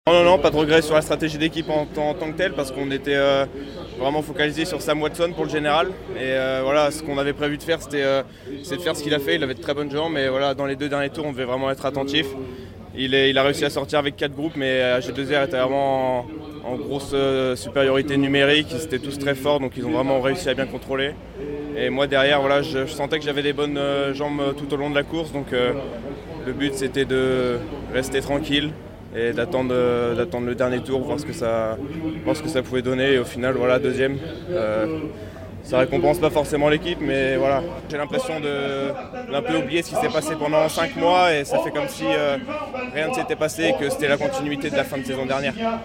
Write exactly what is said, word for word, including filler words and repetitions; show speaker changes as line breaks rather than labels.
Non, non, non, pas de regret sur la stratégie d'équipe en, en, en tant que telle parce qu'on était euh, vraiment focalisé sur Sam Watson pour le général. Et euh, voilà, ce qu'on avait prévu de faire, c'était euh, de faire ce qu'il a fait. Il avait de très bonnes jambes, mais voilà, dans les deux derniers tours, on devait vraiment être attentif. Il, est, il a réussi à sortir avec quatre groupes, mais G deux R était vraiment en, en grosse euh, supériorité numérique. Ils étaient tous très forts, donc ils ont vraiment réussi à bien contrôler. Et moi derrière, voilà, je, je sentais que j'avais des bonnes euh, jambes tout au long de la course, donc euh, le but c'était de rester tranquille et d'attendre, euh, d'attendre le dernier tour, voir ce que ça, voir ce que ça pouvait donner. Et au final, voilà, deuxième. Euh, ça récompense pas forcément l'équipe, mais voilà, j'ai l'impression de, d'un peu oublier ce qui s'est passé pendant cinq mois et ça fait comme si euh, rien ne s'était passé et que c'était la continuité de la fin de saison dernière.